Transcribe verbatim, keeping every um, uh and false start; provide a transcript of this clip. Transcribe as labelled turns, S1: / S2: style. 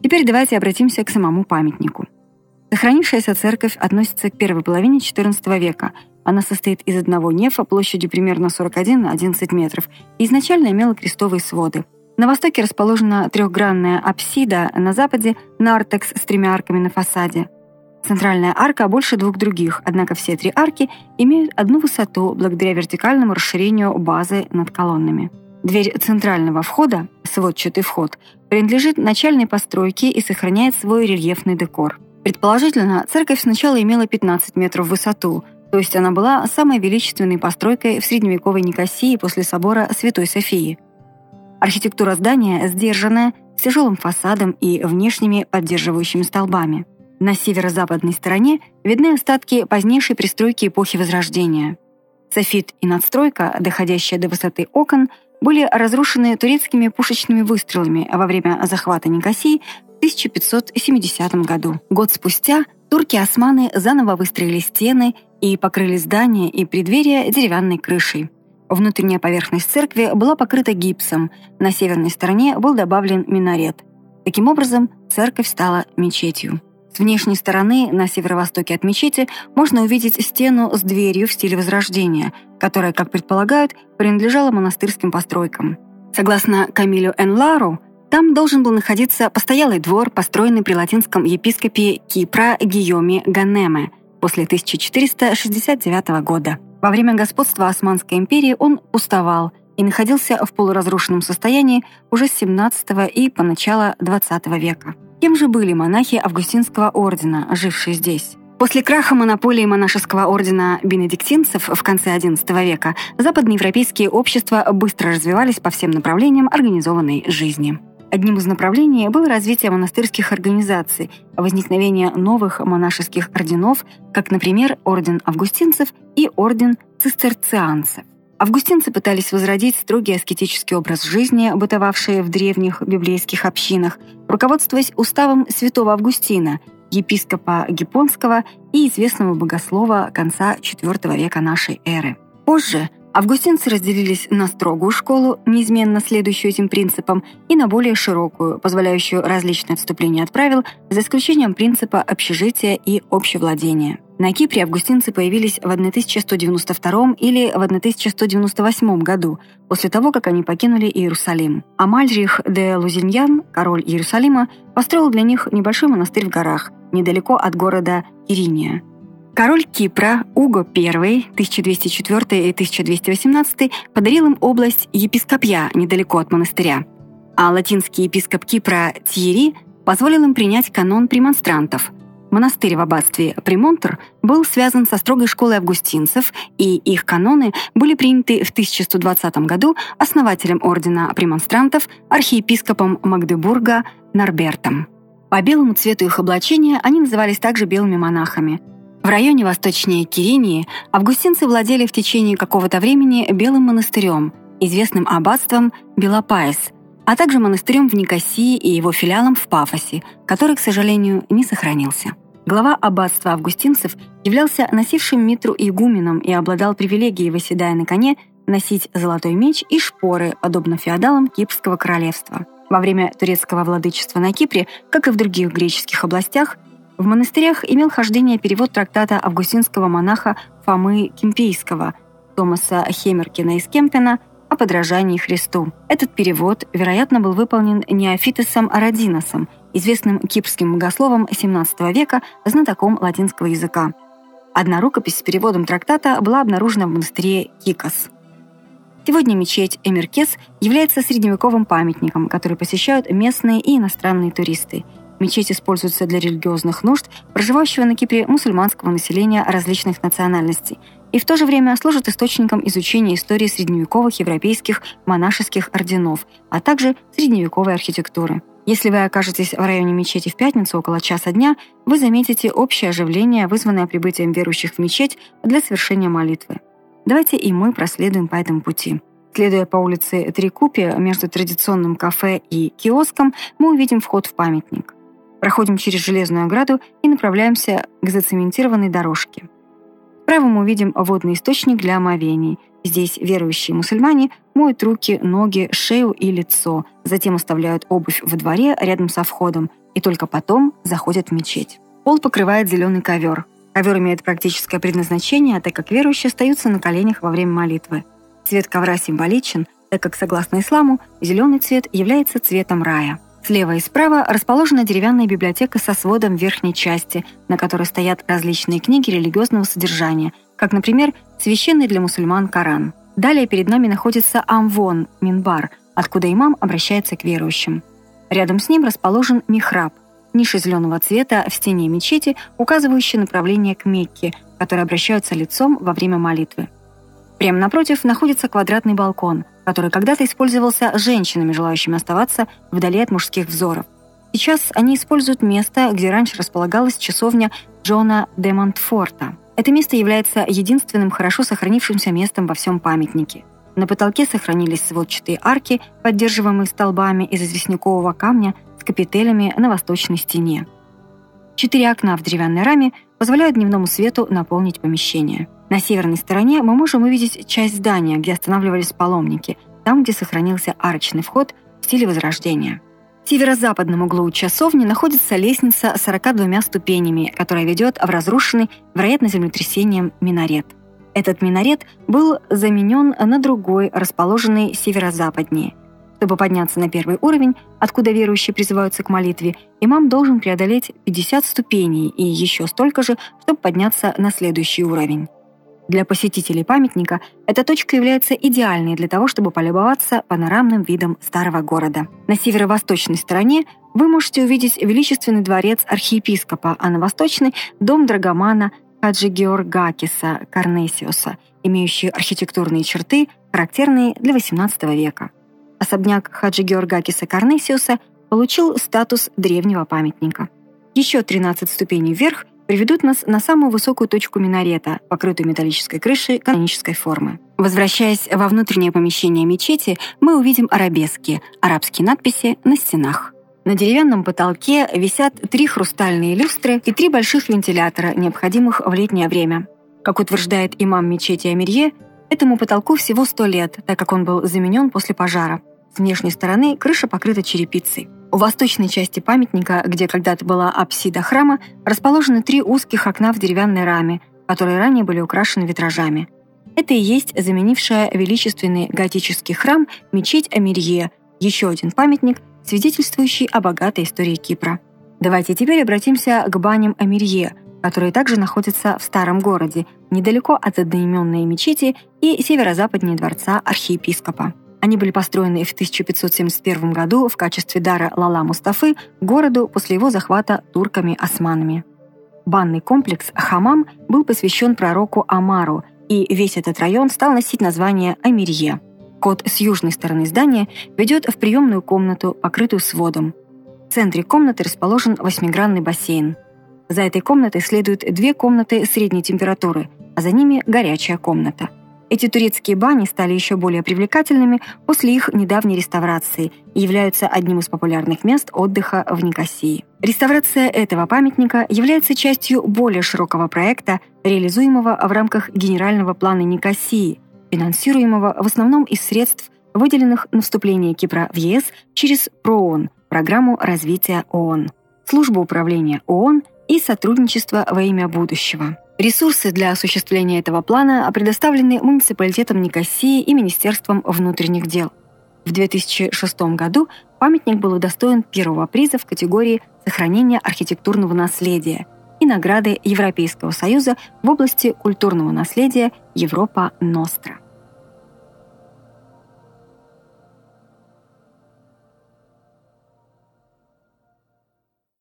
S1: Теперь давайте обратимся к самому памятнику. Сохранившаяся церковь относится к первой половине четырнадцатого века. Она состоит из одного нефа площадью примерно сорок один на одиннадцать метров и изначально имела крестовые своды. На востоке расположена трехгранная апсида, на западе – нартекс с тремя арками на фасаде. Центральная арка больше двух других, однако все три арки имеют одну высоту благодаря вертикальному расширению базы над колоннами. Дверь центрального входа, сводчатый вход, принадлежит начальной постройке и сохраняет свой рельефный декор. Предположительно, церковь сначала имела пятнадцать метров в высоту, то есть она была самой величественной постройкой в средневековой Никосии после собора Святой Софии. Архитектура здания сдержанная, с тяжелым фасадом и внешними поддерживающими столбами. На северо-западной стороне видны остатки позднейшей пристройки эпохи Возрождения. Софит и надстройка, доходящая до высоты окон, были разрушены турецкими пушечными выстрелами во время захвата Никосии в тысяча пятьсот семидесятом году. Год спустя турки-османы заново выстроили стены и покрыли здание и преддверие деревянной крышей. Внутренняя поверхность церкви была покрыта гипсом, на северной стороне был добавлен минарет. Таким образом, церковь стала мечетью. С внешней стороны, на северо-востоке от мечети, можно увидеть стену с дверью в стиле Возрождения, которая, как предполагают, принадлежала монастырским постройкам. Согласно Камилю Энлару, там должен был находиться постоялый двор, построенный при латинском епископе Кипра Гийоме Ганеме после тысяча четыреста шестьдесят девятого года. Во время господства Османской империи он пустовал и находился в полуразрушенном состоянии уже с семнадцатого и по начало двадцатого века. Кем же были монахи Августинского ордена, жившие здесь? После краха монополии монашеского ордена бенедиктинцев в конце одиннадцатого века западноевропейские общества быстро развивались по всем направлениям организованной жизни. Одним из направлений было развитие монастырских организаций, возникновение новых монашеских орденов, как, например, орден августинцев и орден цистерцианцев. Августинцы пытались возродить строгий аскетический образ жизни, бытовавший в древних библейских общинах, руководствуясь уставом святого Августина, епископа Гиппонского и известного богослова конца четвёртого века нашей эры. Позже августинцы разделились на строгую школу, неизменно следующую этим принципам, и на более широкую, позволяющую различные отступления от правил, за исключением принципа общежития и общевладения. На Кипре августинцы появились в тысяча сто девяносто втором или в тысяча сто девяносто восьмом году, после того, как они покинули Иерусалим. Амальрих де Лузиньян, король Иерусалима, построил для них небольшой монастырь в горах, недалеко от города Кириния. Король Кипра Уго I, тысяча двести четвёртый и тысяча двести восемнадцатый, подарил им область епископья недалеко от монастыря, а латинский епископ Кипра Тьерри позволил им принять канон премонстрантов. Монастырь в аббатстве Премонтр был связан со строгой школой августинцев, и их каноны были приняты в тысяча сто двадцатом году основателем ордена премонстрантов, архиепископом Магдебурга Норбертом. По белому цвету их облачения они назывались также белыми монахами. В районе восточнее Киринии августинцы владели в течение какого-то времени Белым монастырем, известным аббатством Белопаис, а также монастырем в Никосии и его филиалом в Пафосе, который, к сожалению, не сохранился. Глава аббатства августинцев являлся носившим митру игуменом и обладал привилегией, восседая на коне, носить золотой меч и шпоры, подобно феодалам Кипрского королевства. Во время турецкого владычества на Кипре, как и в других греческих областях, в монастырях имел хождение перевод трактата августинского монаха Фомы Кемпийского, Томаса Хемеркина из Кемпена о подражании Христу. Этот перевод, вероятно, был выполнен Неофитосом Арадиносом, известным кипрским богословом семнадцатого века, знатоком латинского языка. Одна рукопись с переводом трактата была обнаружена в монастыре Кикос. Сегодня мечеть Эмиркес является средневековым памятником, который посещают местные и иностранные туристы. Мечеть используется для религиозных нужд проживающего на Кипре мусульманского населения различных национальностей и в то же время служит источником изучения истории средневековых европейских монашеских орденов, а также средневековой архитектуры. Если вы окажетесь в районе мечети в пятницу около часа дня, вы заметите общее оживление, вызванное прибытием верующих в мечеть для совершения молитвы. Давайте и мы проследуем по этому пути. Следуя по улице Трикупи между традиционным кафе и киоском, мы увидим вход в памятник. Проходим через железную ограду и направляемся к зацементированной дорожке. Справа мы увидим водный источник для омовений. Здесь верующие мусульмане моют руки, ноги, шею и лицо, затем оставляют обувь во дворе рядом со входом, и только потом заходят в мечеть. Пол покрывает зеленый ковер. Ковер имеет практическое предназначение, так как верующие остаются на коленях во время молитвы. Цвет ковра символичен, так как, согласно исламу, зеленый цвет является цветом рая. Слева и справа расположена деревянная библиотека со сводом в верхней части, на которой стоят различные книги религиозного содержания, как, например, священный для мусульман Коран. Далее перед нами находится амвон, минбар, откуда имам обращается к верующим. Рядом с ним расположен михраб, ниша зеленого цвета в стене мечети, указывающая направление к Мекке, к которой обращаются лицом во время молитвы. Прямо напротив находится квадратный балкон, который когда-то использовался женщинами, желающими оставаться вдали от мужских взоров. Сейчас они используют место, где раньше располагалась часовня Джона де Монтфорта. Это место является единственным хорошо сохранившимся местом во всем памятнике. На потолке сохранились сводчатые арки, поддерживаемые столбами из известнякового камня с капителями на восточной стене. Четыре окна в деревянной раме позволяют дневному свету наполнить помещение. На северной стороне мы можем увидеть часть здания, где останавливались паломники, там, где сохранился арочный вход в стиле Возрождения. В северо-западном углу часовни находится лестница с сороками двумя ступенями, которая ведет в разрушенный, вероятно, землетрясением, минарет. Этот минарет был заменен на другой, расположенный северо-западнее. Чтобы подняться на первый уровень, откуда верующие призываются к молитве, имам должен преодолеть пятьдесят ступеней и еще столько же, чтобы подняться на следующий уровень. Для посетителей памятника эта точка является идеальной для того, чтобы полюбоваться панорамным видом старого города. На северо-восточной стороне вы можете увидеть величественный дворец архиепископа, а на восточной – дом драгомана Хаджи Георгакиса Карнесиуса, имеющий архитектурные черты, характерные для восемнадцатого века. Особняк Хаджи Георгакиса Карнесиуса получил статус древнего памятника. Еще тринадцать ступеней вверх приведут нас на самую высокую точку минарета, покрытую металлической крышей конической формы. Возвращаясь во внутреннее помещение мечети, мы увидим арабески, арабские надписи на стенах. На деревянном потолке висят три хрустальные люстры и три больших вентилятора, необходимых в летнее время. Как утверждает имам мечети Амирье, этому потолку всего сто лет, так как он был заменен после пожара. С внешней стороны крыша покрыта черепицей. У восточной части памятника, где когда-то была апсида храма, расположены три узких окна в деревянной раме, которые ранее были украшены витражами. Это и есть заменившая величественный готический храм мечеть Амирье, еще один памятник, свидетельствующий о богатой истории Кипра. Давайте теперь обратимся к баням Амирье, которые также находятся в старом городе, недалеко от одноименной мечети и северо-западнее дворца архиепископа. Они были построены в тысяча пятьсот семьдесят первом году в качестве дара Лала Мустафы городу после его захвата турками-османами. Банный комплекс Хамам был посвящен пророку Амару, и весь этот район стал носить название Амирье. Вход с южной стороны здания ведет в приемную комнату, покрытую сводом. В центре комнаты расположен восьмигранный бассейн. За этой комнатой следуют две комнаты средней температуры, а за ними горячая комната. Эти турецкие бани стали еще более привлекательными после их недавней реставрации и являются одним из популярных мест отдыха в Никосии. Реставрация этого памятника является частью более широкого проекта, реализуемого в рамках Генерального плана Никосии, финансируемого в основном из средств, выделенных на вступление Кипра в ЕС через ПРООН, программу развития ООН, службу управления ООН и сотрудничество во имя будущего. Ресурсы для осуществления этого плана предоставлены муниципалитетом Никосии и Министерством внутренних дел. В две тысячи шестом году памятник был удостоен первого приза в категории «Сохранение архитектурного наследия» и награды Европейского союза в области культурного наследия «Европа Ностра».